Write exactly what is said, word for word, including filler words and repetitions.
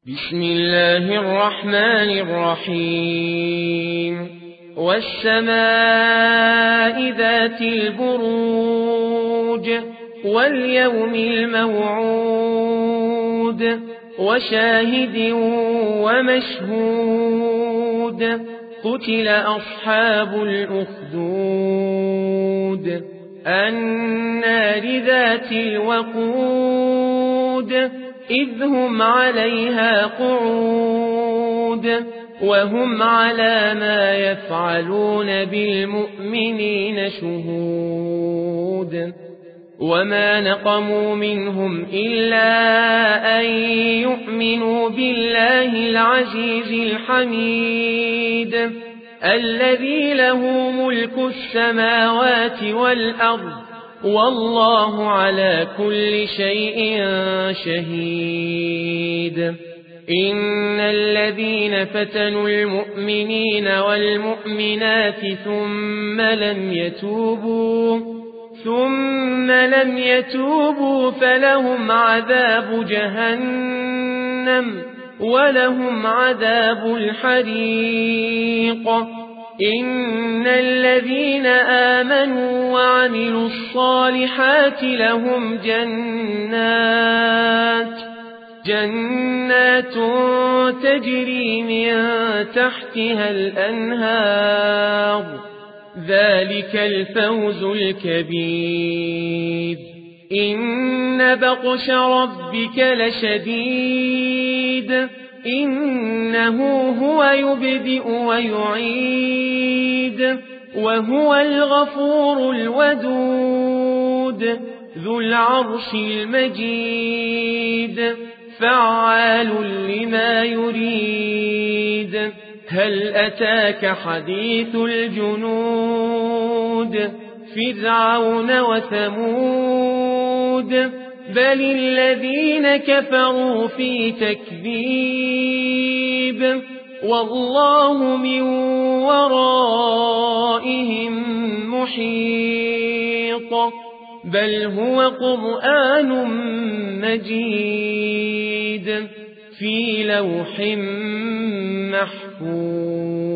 بسم الله الرحمن الرحيم والسماء ذات البروج واليوم الموعود وشاهد ومشهود قتل أصحاب الأخدود النار ذات الوقود إذ هم عليها قعود وهم على ما يفعلون بالمؤمنين شهود وما نقموا منهم إلا أن يؤمنوا بالله العزيز الحميد الذي له ملك السماوات والأرض والله على كل شيء شهيد إن الذين فتنوا المؤمنين والمؤمنات ثم لم يتوبوا ثم لم يتوبوا فلهم عذاب جهنم ولهم عذاب الحريق إن الذين آمنوا وعملوا الصالحات لهم جنات جنات تجري من تحتها الأنهار ذلك الفوز الكبير إن بطش ربك لشديد إنه هو يبدئ ويعيد وهو الغفور الودود ذو العرش المجيد فعال لما يريد هل أتاك حديث الجنود فرعون وثمود بل الذين كفروا في تكذيب والله من ورائهم محيط بل هو قرآن مجيد في لوح محفوظ.